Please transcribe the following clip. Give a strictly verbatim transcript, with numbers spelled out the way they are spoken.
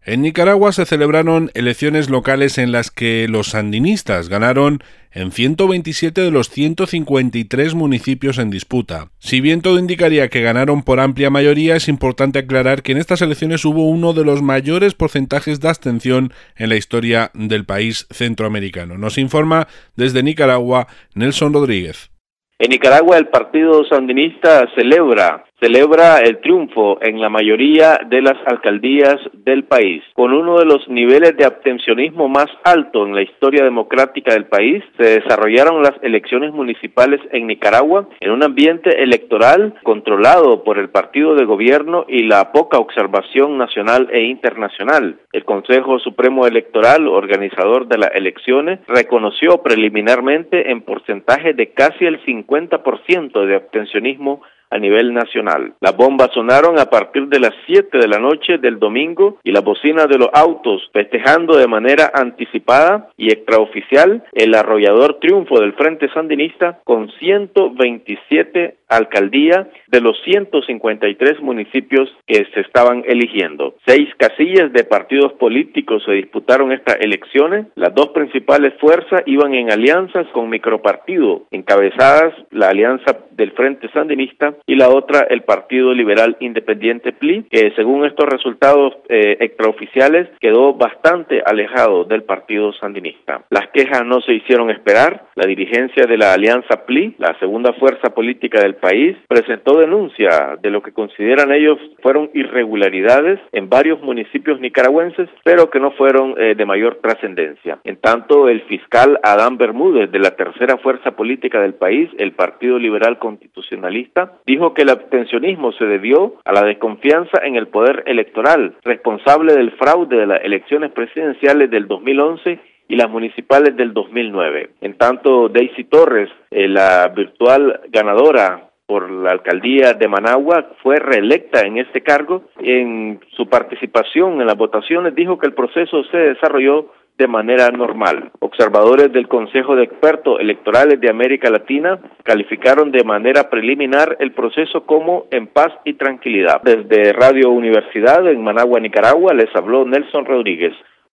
En Nicaragua se celebraron elecciones locales en las que los sandinistas ganaron en ciento veintisiete de los ciento cincuenta y tres municipios en disputa. Si bien todo indicaría que ganaron por amplia mayoría, es importante aclarar que en estas elecciones hubo uno de los mayores porcentajes de abstención en la historia del país centroamericano. Nos informa desde Nicaragua Nelson Rodríguez. En Nicaragua el partido sandinista celebra celebra el triunfo en la mayoría de las alcaldías del país. Con uno de los niveles de abstencionismo más alto en la historia democrática del país, se desarrollaron las elecciones municipales en Nicaragua en un ambiente electoral controlado por el partido de gobierno y la poca observación nacional e internacional. El Consejo Supremo Electoral, organizador de las elecciones, reconoció preliminarmente en porcentaje de casi el cincuenta por ciento de abstencionismo a nivel nacional. Las bombas sonaron a partir de las siete de la noche del domingo y las bocinas de los autos festejando de manera anticipada y extraoficial el arrollador triunfo del Frente Sandinista con ciento veintisiete alcaldías de los ciento cincuenta y tres municipios que se estaban eligiendo. Seis casillas de partidos políticos se disputaron estas elecciones. Las dos principales fuerzas iban en alianzas con micropartidos, encabezadas la alianza del Frente Sandinista y la otra el Partido Liberal Independiente P L I, que según estos resultados eh, extraoficiales quedó bastante alejado del Partido Sandinista. Las quejas no se hicieron esperar. La dirigencia de la alianza P L I, la segunda fuerza política del país, presentó denuncia de lo que consideran ellos fueron irregularidades en varios municipios nicaragüenses, pero que no fueron eh, de mayor trascendencia. En tanto, el fiscal Adán Bermúdez, de la tercera fuerza política del país, el Partido Liberal Constitucionalista, dijo que el abstencionismo se debió a la desconfianza en el poder electoral, responsable del fraude de las elecciones presidenciales del dos mil once y las municipales del dos mil nueve. En tanto, Daisy Torres, eh, la virtual ganadora por la alcaldía de Managua, fue reelecta en este cargo. En su participación en las votaciones dijo que el proceso se desarrolló de manera normal. Observadores del Consejo de Expertos Electorales de América Latina calificaron de manera preliminar el proceso como en paz y tranquilidad. Desde Radio Universidad en Managua, Nicaragua, les habló Nelson Rodríguez.